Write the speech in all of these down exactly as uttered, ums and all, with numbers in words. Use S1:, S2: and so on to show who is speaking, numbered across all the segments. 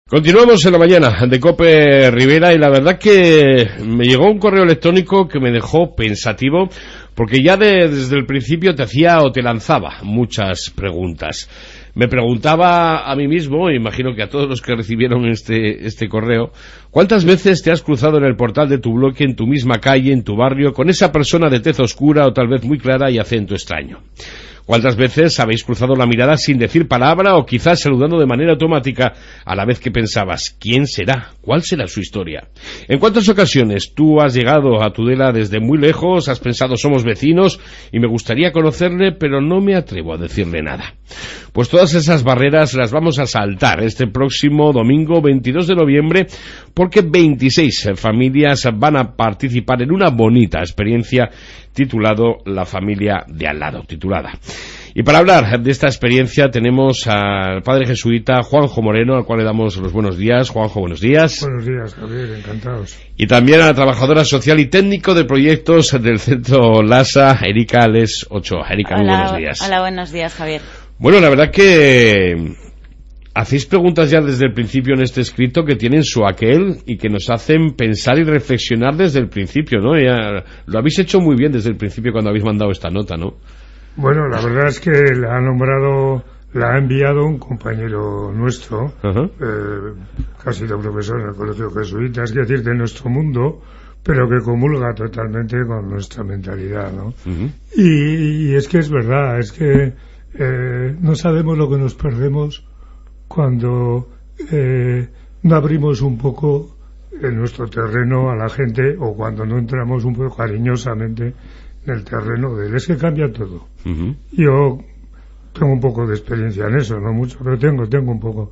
S1: Continuamos en la mañana de COPE Rivera y la verdad que me llegó un correo electrónico que me dejó pensativo porque ya de, desde el principio te hacía o te lanzaba muchas preguntas. Me preguntaba a mí mismo, e imagino que a todos los que recibieron este, este correo, ¿cuántas veces te has cruzado en el portal de tu bloque, en tu misma calle, en tu barrio, con esa persona de tez oscura o tal vez muy clara y acento extraño? ¿Cuántas veces habéis cruzado la mirada sin decir palabra o quizás saludando de manera automática a la vez que pensabas, ¿quién será? ¿Cuál será su historia? ¿En cuántas ocasiones tú has llegado a Tudela desde muy lejos, has pensado somos vecinos y me gustaría conocerle pero no me atrevo a decirle nada? Pues todas esas barreras las vamos a saltar este próximo domingo veintidós de noviembre porque veintiséis familias van a participar en una bonita experiencia titulado La familia de al lado, titulada. Y para hablar de esta experiencia tenemos al padre jesuita Juanjo Moreno, al cual le damos los buenos días. Juanjo, buenos días.
S2: Buenos días, Javier, encantados.
S1: Y también a la trabajadora social y técnico de proyectos del Centro LASA, Erika Les Ochoa. Erika, muy buenos días.
S3: Hola, buenos días, Javier.
S1: Bueno, la verdad que hacéis preguntas ya desde el principio en este escrito que tienen su aquel y que nos hacen pensar y reflexionar desde el principio, ¿no? Ya lo habéis hecho muy bien desde el principio cuando habéis mandado esta nota, ¿no?
S2: Bueno, la verdad es que la ha nombrado, la ha enviado un compañero nuestro, uh-huh. eh, que ha sido profesor en el Colegio Jesuita, es decir, de nuestro mundo, pero que comulga totalmente con nuestra mentalidad, ¿no? Uh-huh. Y, y es que es verdad, es que eh, no sabemos lo que nos perdemos cuando eh, no abrimos un poco en nuestro terreno a la gente o cuando no entramos un poco cariñosamente en el terreno de él. Es que cambia todo. Uh-huh. Yo tengo un poco de experiencia en eso, no mucho, pero tengo, tengo un poco.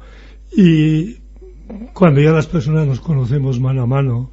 S2: Y cuando ya las personas nos conocemos mano a mano,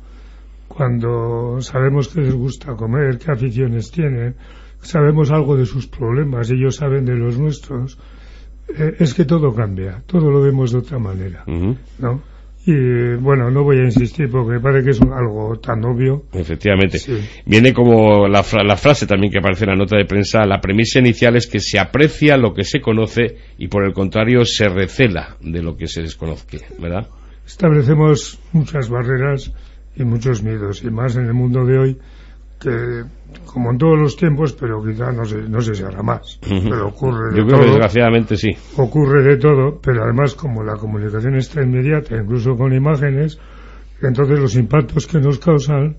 S2: cuando sabemos qué les gusta comer, qué aficiones tienen, sabemos algo de sus problemas, ellos saben de los nuestros, eh, es que todo cambia, todo lo vemos de otra manera, uh-huh. ¿no? Y bueno, no voy a insistir porque me parece que es un, algo tan obvio.
S1: Efectivamente.
S2: Sí.
S1: Viene como la, fra- la frase también que aparece en la nota de prensa, la premisa inicial es que se aprecia lo que se conoce y por el contrario se recela de lo que se desconoce, ¿verdad?
S2: Establecemos muchas barreras y muchos miedos, y más en el mundo de hoy, que como en todos los tiempos, pero quizá no sé, no sé si hará más, uh-huh. pero ocurre de
S1: Yo creo
S2: todo,
S1: que desgraciadamente sí.
S2: Ocurre de todo, pero además como la comunicación está inmediata, incluso con imágenes, entonces los impactos que nos causan,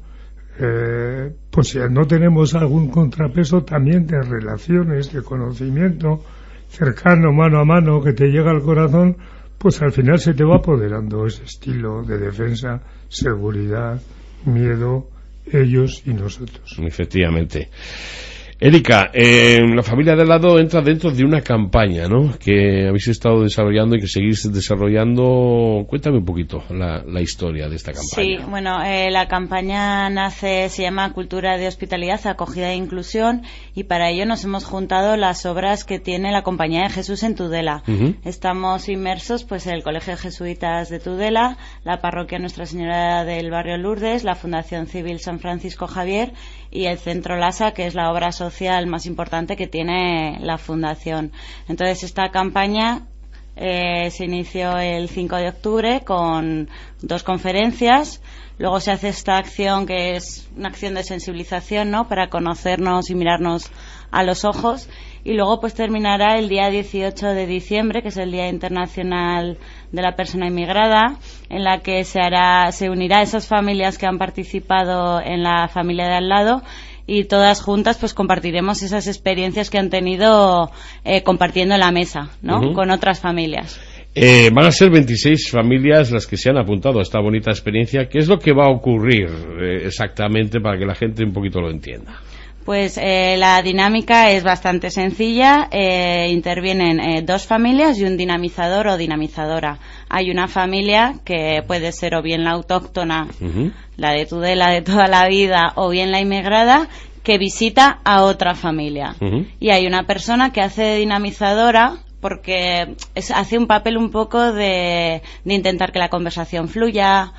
S2: eh, pues si no tenemos algún contrapeso también de relaciones, de conocimiento cercano, mano a mano, que te llega al corazón, pues al final se te va apoderando ese estilo de defensa, seguridad, miedo, ellos y nosotros.
S1: Efectivamente. Erika, eh, la familia de al lado entra dentro de una campaña, ¿no?, que habéis estado desarrollando y que seguís desarrollando. Cuéntame un poquito la, la historia de esta campaña.
S3: Sí, bueno, eh, la campaña nace, se llama Cultura de Hospitalidad, Acogida e Inclusión, y para ello nos hemos juntado las obras que tiene la Compañía de Jesús en Tudela. Uh-huh. Estamos inmersos pues en el Colegio de Jesuitas de Tudela, la Parroquia Nuestra Señora del Barrio Lourdes, la Fundación Civil San Francisco Javier y el Centro LASA, que es la obra social más importante que tiene la Fundación. Entonces, esta campaña eh, se inició el cinco de octubre con dos conferencias. Luego se hace esta acción que es una acción de sensibilización, ¿no?, para conocernos y mirarnos a los ojos. Y luego pues terminará el día dieciocho de diciembre, que es el Día Internacional de la Persona Inmigrada, en la que se hará, se unirá esas familias que han participado en la familia de al lado, y todas juntas pues compartiremos esas experiencias que han tenido eh, compartiendo la mesa, ¿no?, uh-huh. con otras familias.
S1: Eh, van a ser veintiséis familias las que se han apuntado a esta bonita experiencia. ¿Qué es lo que va a ocurrir eh, exactamente para que la gente un poquito lo entienda?
S3: Pues eh, la dinámica es bastante sencilla. Eh, intervienen eh, dos familias y un dinamizador o dinamizadora. Hay una familia que puede ser o bien la autóctona, uh-huh. la de Tudela de toda la vida, o bien la inmigrada, que visita a otra familia. Uh-huh. Y hay una persona que hace de dinamizadora, porque es, hace un papel un poco de, de intentar que la conversación fluya,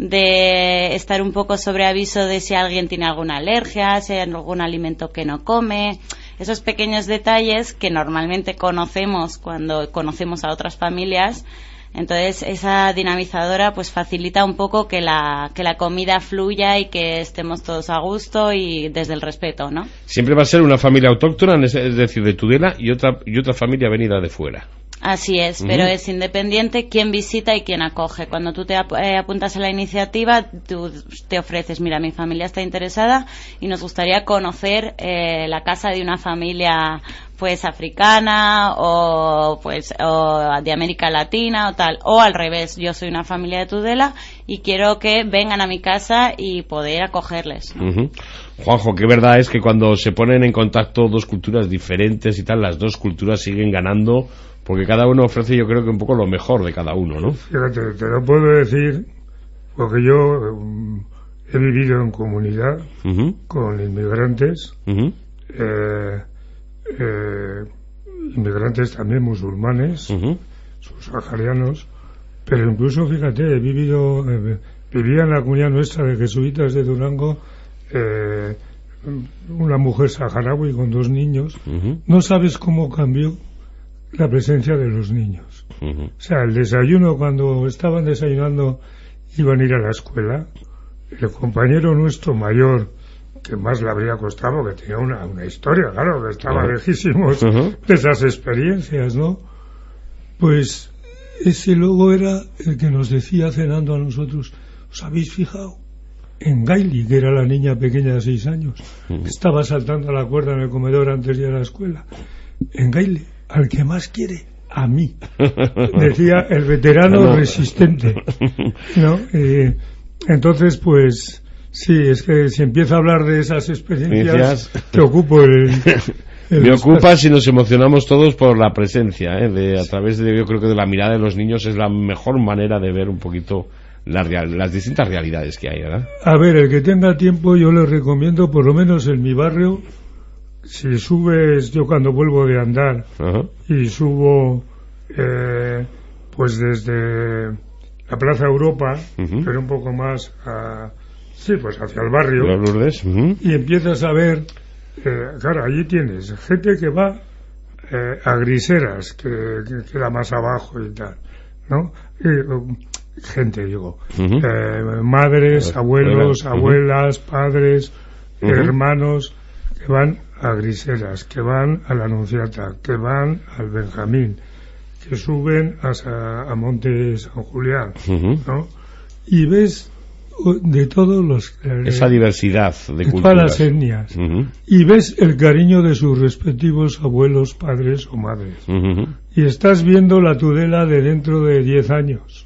S3: de estar un poco sobre aviso de si alguien tiene alguna alergia, si hay algún alimento que no come, esos pequeños detalles que normalmente conocemos cuando conocemos a otras familias, Entonces esa dinamizadora pues facilita un poco que la que la comida fluya y que estemos todos a gusto y desde el respeto, ¿no?
S1: Siempre va a ser una familia autóctona, es decir, de Tudela, y otra y otra familia venida de fuera.
S3: Así es, uh-huh. Pero es independiente quién visita y quién acoge. Cuando tú te ap- eh, apuntas a la iniciativa, tú te ofreces, mira, mi familia está interesada y nos gustaría conocer eh, la casa de una familia pues africana o pues o de América Latina o tal, o al revés, yo soy una familia de Tudela y quiero que vengan a mi casa y poder acogerles, ¿no?
S1: Uh-huh. Juanjo, qué verdad es que cuando se ponen en contacto dos culturas diferentes y tal, las dos culturas siguen ganando, porque cada uno ofrece, yo creo que un poco lo mejor de cada uno, ¿no?
S2: Fíjate, te lo puedo decir porque yo um, he vivido en comunidad uh-huh. con inmigrantes, uh-huh. eh, eh, inmigrantes también musulmanes, uh-huh. subsaharianos, pero incluso, fíjate, he vivido, eh, vivía en la comunidad nuestra de jesuitas de Durango, eh, una mujer saharaui con dos niños. Uh-huh. No sabes cómo cambió la presencia de los niños. Uh-huh. O sea, el desayuno, cuando estaban desayunando, iban a ir a la escuela. El compañero nuestro mayor, que más le habría costado, que tenía una, una historia, claro, que estaba uh-huh. lejísimos uh-huh. de esas experiencias, ¿no? Pues ese luego era el que nos decía cenando a nosotros, ¿os habéis fijado? En Gaili, que era la niña pequeña de seis años, uh-huh. que estaba saltando a la cuerda en el comedor antes de ir a la escuela. En Gaili, al que más quiere, a mí, decía el veterano no. resistente, ¿no? Eh, entonces, pues, sí, es que si empieza a hablar de esas experiencias, te ocupo el... el
S1: Me ocupa si nos emocionamos todos por la presencia, ¿eh? De, a través de, yo creo que de la mirada de los niños es la mejor manera de ver un poquito la real, las distintas realidades que hay, ¿verdad?
S2: A ver, el que tenga tiempo, yo le recomiendo, por lo menos en mi barrio, si subes, yo cuando vuelvo de andar uh-huh. y subo eh, pues desde la Plaza Europa, uh-huh. pero un poco más a, sí, pues hacia el barrio,
S1: Lourdes, uh-huh.
S2: y empiezas a ver, eh, claro, allí tienes gente que va eh, a Griseras, que, que queda más abajo y tal, ¿no? Y, um, gente, digo, uh-huh. eh, madres, abuelos, uh-huh. abuelas, padres, uh-huh. hermanos, que van a Griseras, que van a la Anunciata, que van al Benjamín, que suben a, a Monte San Julián, uh-huh. ¿no? Y ves de todos los... Eh,
S1: esa diversidad de, de culturas.
S2: Todas las etnias. Uh-huh. Y ves el cariño de sus respectivos abuelos, padres o madres. Uh-huh. Y estás viendo la Tudela de dentro de diez años.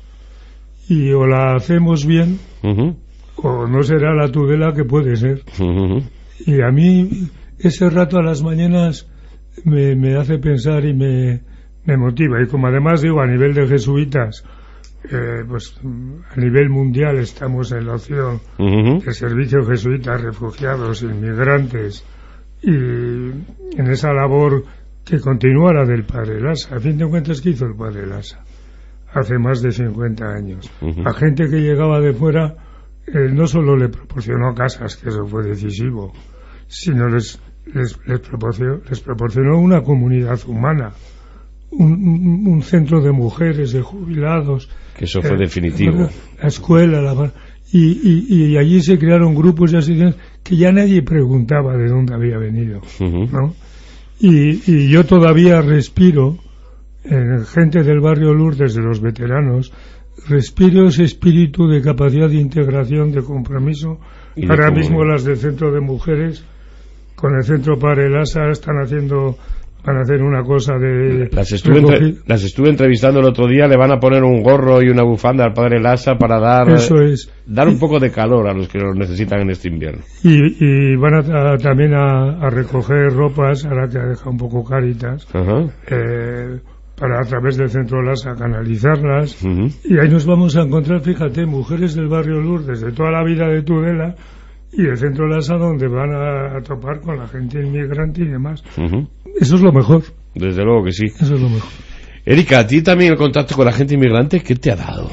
S2: Y o la hacemos bien, uh-huh. o no será la Tudela que puede ser. Uh-huh. Y a mí ese rato a las mañanas me, me hace pensar y me, me motiva. Y como además digo, a nivel de jesuitas, eh, pues a nivel mundial estamos en la opción uh-huh. de servicio jesuitas, refugiados, inmigrantes, y en esa labor que continúa la del Padre Lassa. A fin de cuentas, ¿qué hizo el Padre Lassa? Hace más de cincuenta años. Uh-huh. A gente que llegaba de fuera, eh, no solo le proporcionó casas, que eso fue decisivo, sino les, les, les, proporcionó, les proporcionó una comunidad humana, un, un, un centro de mujeres, de jubilados.
S1: Que eso fue eh, definitivo.
S2: La escuela, la, y, y, y allí se crearon grupos y asociaciones que ya nadie preguntaba de dónde había venido, uh-huh. ¿no? Y, y yo todavía respiro, en gente del barrio Lourdes, de los veteranos, respiro ese espíritu de capacidad de integración, de compromiso. Y ahora de mismo las del centro de mujeres, con el centro Padre Lassa, están haciendo, van a hacer una cosa de...
S1: Las estuve, entre, las estuve entrevistando el otro día, le van a poner un gorro y una bufanda al Padre Lassa para dar,
S2: Eso es.
S1: dar un poco de calor a los que lo necesitan en este invierno.
S2: Y, y van a, a, también a, a recoger ropas, ahora que ha dejado un poco Cáritas, uh-huh. eh, para a través del centro Lassa canalizarlas, uh-huh. y ahí nos vamos a encontrar, fíjate, mujeres del barrio Lourdes de toda la vida de Tudela y el centro Lassa, donde van a, a topar con la gente inmigrante y demás. Uh-huh. Eso es lo mejor.
S1: Desde luego que sí.
S2: Eso es lo mejor.
S1: Erika, a ti también el contacto con la gente inmigrante, ¿qué te ha dado?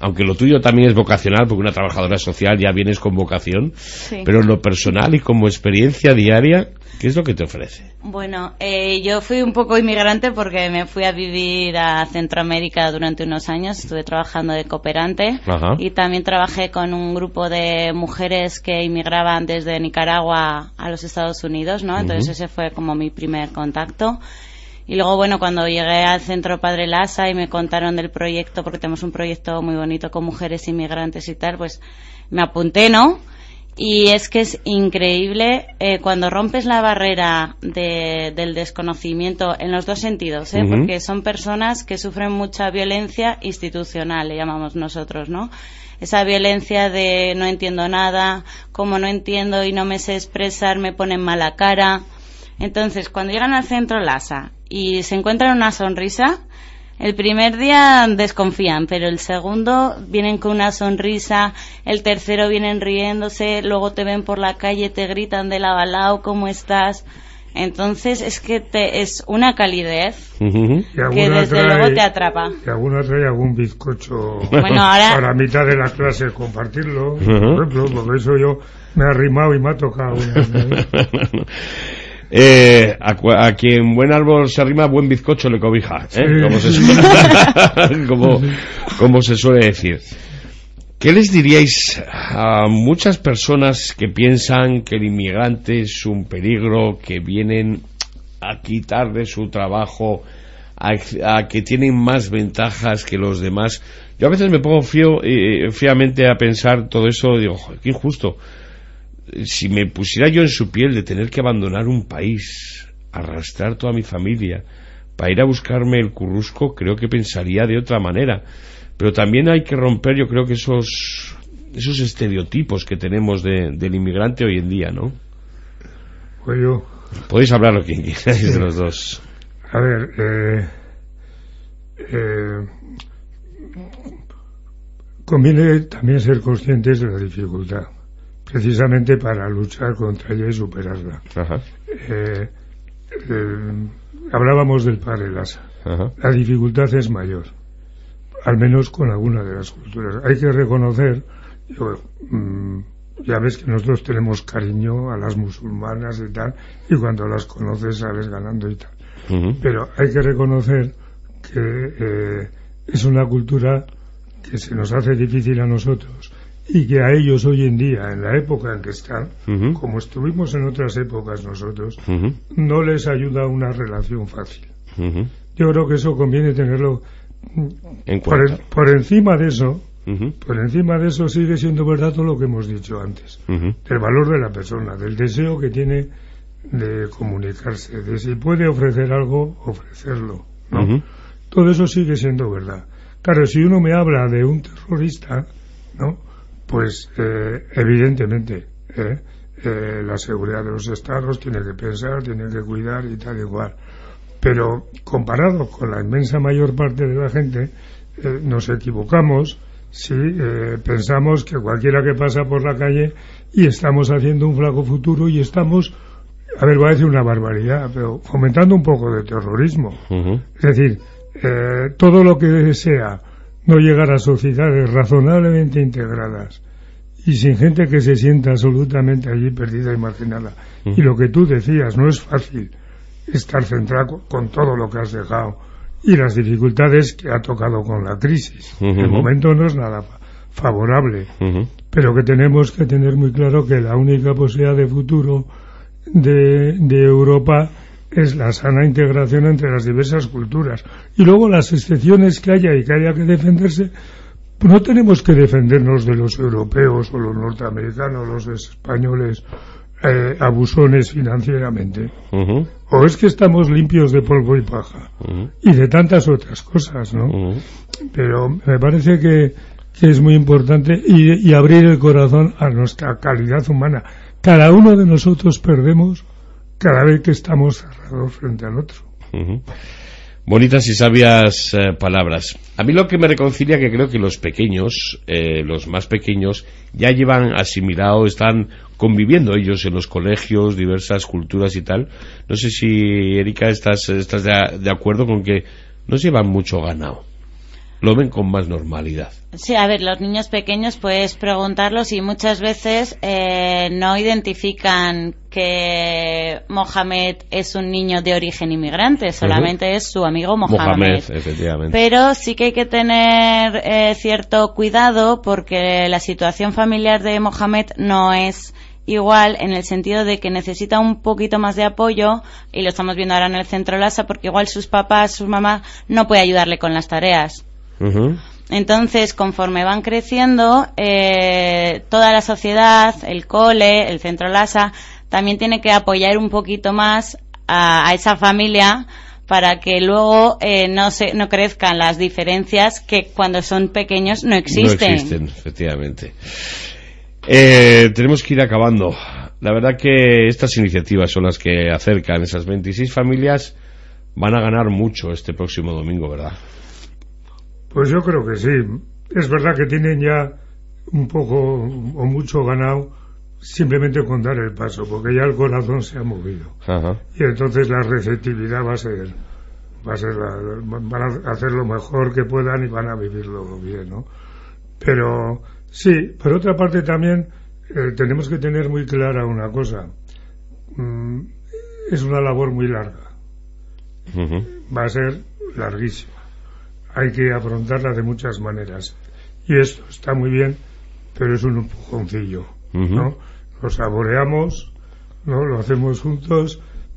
S1: aunque lo tuyo también es vocacional, porque una trabajadora social ya vienes con vocación, sí. Pero en lo personal y como experiencia diaria, ¿qué es lo que te ofrece?
S3: Bueno, eh, yo fui un poco inmigrante porque me fui a vivir a Centroamérica durante unos años, estuve trabajando de cooperante. Ajá. Y también trabajé con un grupo de mujeres que inmigraban desde Nicaragua a los Estados Unidos, ¿no? Entonces uh-huh. ese fue como mi primer contacto. Y luego, bueno, cuando llegué al Centro Padre Lasa y me contaron del proyecto, porque tenemos un proyecto muy bonito con mujeres inmigrantes y tal, pues me apunté, ¿no? Y es que es increíble eh, cuando rompes la barrera de, del desconocimiento en los dos sentidos, ¿eh? Uh-huh. Porque son personas que sufren mucha violencia institucional, le llamamos nosotros, ¿no? Esa violencia de no entiendo nada, como no entiendo y no me sé expresar, me ponen mala cara. Entonces, cuando llegan al Centro Lasa y se encuentran una sonrisa, el primer día desconfían, pero el segundo vienen con una sonrisa, el tercero vienen riéndose, luego te ven por la calle, te gritan de lado a lado, ¿cómo estás? Entonces es que te, es una calidez uh-huh. que desde trae, luego te atrapa.
S2: Y alguna trae algún bizcocho bueno, ahora... para mitad de las clases compartirlo, uh-huh. por ejemplo, porque eso yo me he arrimado y me ha tocado una.
S1: Eh, a, a quien buen árbol se arrima, buen bizcocho le cobija, ¿eh? Sí. Como, se suele, como, como se suele decir. ¿Qué les diríais a muchas personas que piensan que el inmigrante es un peligro, que vienen a quitar de su trabajo, a, a que tienen más ventajas que los demás? Yo a veces me pongo frío, eh, fríamente a pensar todo eso, digo, qué injusto. Si me pusiera yo en su piel de tener que abandonar un país, arrastrar toda mi familia para ir a buscarme el currusco, creo que pensaría de otra manera. Pero también hay que romper, yo creo que esos esos estereotipos que tenemos de, del inmigrante hoy en día, ¿no?
S2: Pues yo...
S1: Podéis hablar lo que quieráis sí. de los dos.
S2: A ver, eh, eh, conviene también ser conscientes de la dificultad, precisamente para luchar contra ella y superarla. Ajá. Eh, eh, hablábamos del Padre Lasa. Ajá. La dificultad es mayor, al menos con alguna de las culturas. Hay que reconocer, yo, mmm, ya ves que nosotros tenemos cariño a las musulmanas y tal, y cuando las conoces sales ganando y tal. Uh-huh. Pero hay que reconocer que eh, es una cultura que se nos hace difícil a nosotros, y que a ellos hoy en día, en la época en que están, uh-huh. como estuvimos en otras épocas nosotros, uh-huh. no les ayuda una relación fácil. Uh-huh. Yo creo que eso conviene tenerlo en por, el, por encima de eso. Uh-huh. Por encima de eso sigue siendo verdad todo lo que hemos dicho antes, uh-huh. del valor de la persona, del deseo que tiene de comunicarse, de si puede ofrecer algo, ofrecerlo, ¿no? Uh-huh. Todo eso sigue siendo verdad. Claro, si uno me habla de un terrorista, ¿no? Pues eh, evidentemente eh, eh, la seguridad de los estados tiene que pensar, tiene que cuidar y tal igual. Pero comparado con la inmensa mayor parte de la gente, eh, nos equivocamos si eh, pensamos que cualquiera que pasa por la calle y estamos haciendo un flaco futuro y estamos, a ver, voy a decir una barbaridad, pero fomentando un poco de terrorismo. Uh-huh. Es decir, eh, todo lo que sea no llegar a sociedades razonablemente integradas y sin gente que se sienta absolutamente allí perdida y marginada. Uh-huh. Y lo que tú decías, no es fácil estar centrado con todo lo que has dejado y las dificultades que ha tocado con la crisis. Uh-huh. El momento no es nada favorable, uh-huh. pero que tenemos que tener muy claro que la única posibilidad de futuro de, de Europa es la sana integración entre las diversas culturas. Y luego las excepciones que haya y que haya que defenderse, pues no tenemos que defendernos de los europeos o los norteamericanos, los españoles eh, abusones financieramente. Uh-huh. O es que estamos limpios de polvo y paja. Uh-huh. Y de tantas otras cosas, ¿no? Uh-huh. Pero me parece que, que es muy importante y, y abrir el corazón a nuestra calidad humana. Cada uno de nosotros perdemos cada vez que estamos cerrados frente al otro.
S1: Uh-huh. Bonitas y sabias eh, palabras. A mí lo que me reconcilia que creo que los pequeños, eh, los más pequeños, ya llevan asimilado, están conviviendo ellos en los colegios, diversas culturas y tal. No sé si, Erika, estás, estás de, de acuerdo con que no se llevan mucho ganado. lo ven con más normalidad.
S3: Sí, a ver, los niños pequeños puedes preguntarlos y muchas veces eh, no identifican que Mohamed es un niño de origen inmigrante, solamente uh-huh. es su amigo Mohamed.
S1: Mohamed, efectivamente.
S3: Pero sí que hay que tener eh, cierto cuidado porque la situación familiar de Mohamed no es igual, en el sentido de que necesita un poquito más de apoyo, y lo estamos viendo ahora en el centro Lhasa, porque igual sus papás, su mamá no puede ayudarle con las tareas. Uh-huh. Entonces, conforme van creciendo, eh, toda la sociedad, el cole, el centro Lhasa, también tiene que apoyar un poquito más a, a esa familia para que luego eh, no se no crezcan las diferencias que cuando son pequeños no existen.
S1: No existen, efectivamente. Eh, tenemos que ir acabando. La verdad que estas iniciativas son las que acercan. Esas veintiséis familias van a ganar mucho este próximo domingo, ¿verdad?
S2: Pues yo creo que sí. Es verdad que tienen ya un poco o mucho ganado simplemente con dar el paso, porque ya el corazón se ha movido. Ajá. Y entonces la receptividad va a ser, va a ser la, van a hacer lo mejor que puedan y van a vivirlo bien, ¿no? Pero sí, por otra parte también eh, tenemos que tener muy clara una cosa. Mm, es una labor muy larga. Uh-huh. Va a ser larguísima. Hay que afrontarla de muchas maneras. Y esto está muy bien, pero es un empujoncillo, uh-huh. ¿no? Lo saboreamos, ¿no? Lo hacemos juntos,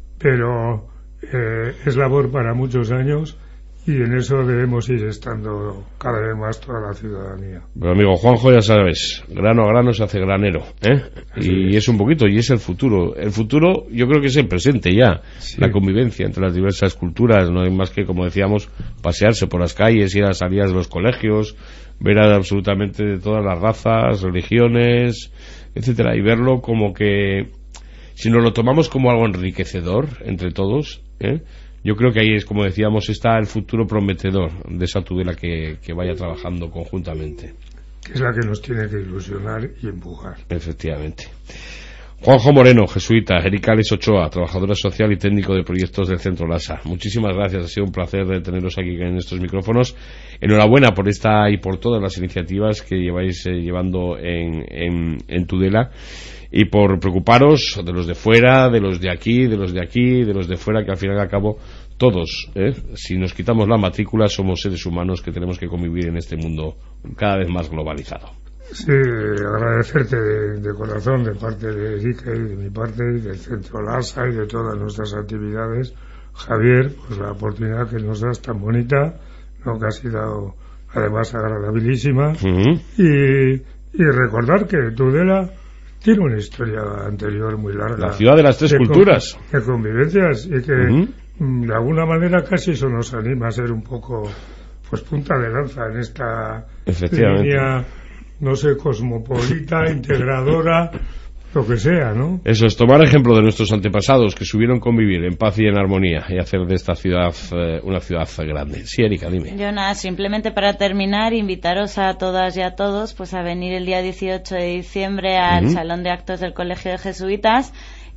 S2: pero eh, es labor para muchos años y en eso debemos ir estando cada vez más toda la ciudadanía.
S1: Bueno, amigo Juanjo, ya sabes, grano a grano se hace granero, ¿eh? Y es. es un poquito, y es el futuro. El futuro yo creo que es el presente ya, sí. La convivencia entre las diversas culturas. No hay más que, como decíamos, pasearse por las calles, ir a las salidas de los colegios, ver a absolutamente de todas las razas, religiones, etcétera, y verlo como que, si nos lo tomamos como algo enriquecedor entre todos, ¿eh? Yo creo que ahí es, como decíamos, está el futuro prometedor de esa Tudela que, que vaya trabajando conjuntamente.
S2: Que es la que nos tiene que ilusionar y empujar.
S1: Efectivamente. Juanjo Moreno, jesuita, Erika Alex Ochoa, trabajadora social y técnico de proyectos del Centro Lhasa. Muchísimas gracias, ha sido un placer de teneros aquí en estos micrófonos. Enhorabuena por esta y por todas las iniciativas que lleváis eh, llevando en, en, en Tudela, y por preocuparos de los de fuera, de los de aquí, de los de aquí, de los de fuera, que al final y al cabo todos, ¿eh? Si nos quitamos la matrícula, somos seres humanos que tenemos que convivir en este mundo cada vez más globalizado.
S2: Sí, agradecerte de, de corazón de parte de Erika y de mi parte y del Centro Lhasa y de todas nuestras actividades, Javier, pues la oportunidad que nos das tan bonita, ¿no? Que ha sido además agradabilísima. Uh-huh. y, y recordar que Tudela tiene una historia anterior muy larga.
S1: La ciudad de las tres
S2: de
S1: culturas.
S2: Con, de convivencias y que uh-huh. de alguna manera casi eso nos anima a ser un poco pues punta de lanza en esta línea, no sé, cosmopolita, integradora, lo que sea, ¿no?
S1: Eso es, tomar ejemplo de nuestros antepasados que supieron convivir en paz y en armonía y hacer de esta ciudad eh, una ciudad grande. Sí, Erika, dime.
S3: Yo nada, simplemente para terminar, invitaros a todas y a todos pues a venir el día dieciocho de diciembre al uh-huh. Salón de Actos del Colegio de Jesuitas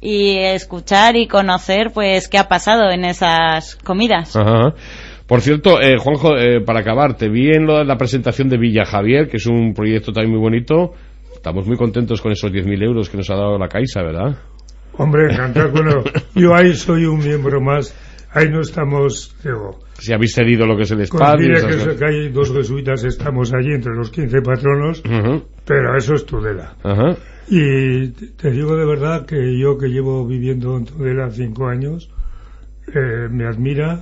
S3: y escuchar y conocer pues qué ha pasado en esas comidas.
S1: Ajá. Por cierto, eh, Juanjo, eh, para acabar, te vi en lo, la presentación de Villa Javier, que es un proyecto también muy bonito. Estamos muy contentos con esos diez mil euros que nos ha dado la Caixa, ¿verdad?
S2: Hombre, encantado. Bueno, yo ahí soy un miembro más. Ahí no estamos, digo...
S1: Si habéis cedido lo que es el
S2: Pues
S1: espacio...
S2: mire que, que hay dos jesuitas, estamos allí entre los quince patronos, uh-huh. pero eso es Tudela. Uh-huh. Y te digo de verdad que yo, que llevo viviendo en Tudela cinco años, eh, me admira...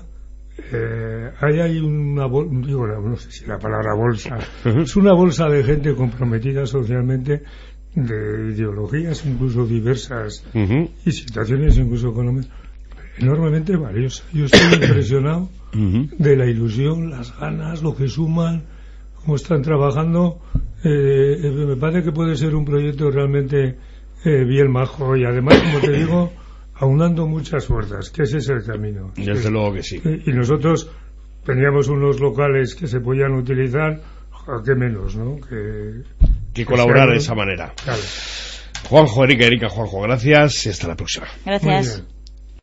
S2: Eh, ahí hay una bolsa, digo, no sé si la palabra bolsa, es una bolsa de gente comprometida socialmente, de ideologías incluso diversas uh-huh. y situaciones incluso económicas, enormemente valiosa. Yo estoy impresionado uh-huh. de la ilusión, las ganas, lo que suman, cómo están trabajando. Eh, eh, me parece que puede ser un proyecto realmente eh, bien majo y además, como te digo, aunando muchas fuerzas, que ese es el camino.
S1: Desde luego que sí.
S2: Y nosotros teníamos unos locales que se podían utilizar, ¿qué menos, no? Que,
S1: que colaborar de esa manera.
S2: Claro.
S1: Juanjo, Erika, Erika, Juanjo, gracias y hasta la próxima.
S3: Gracias.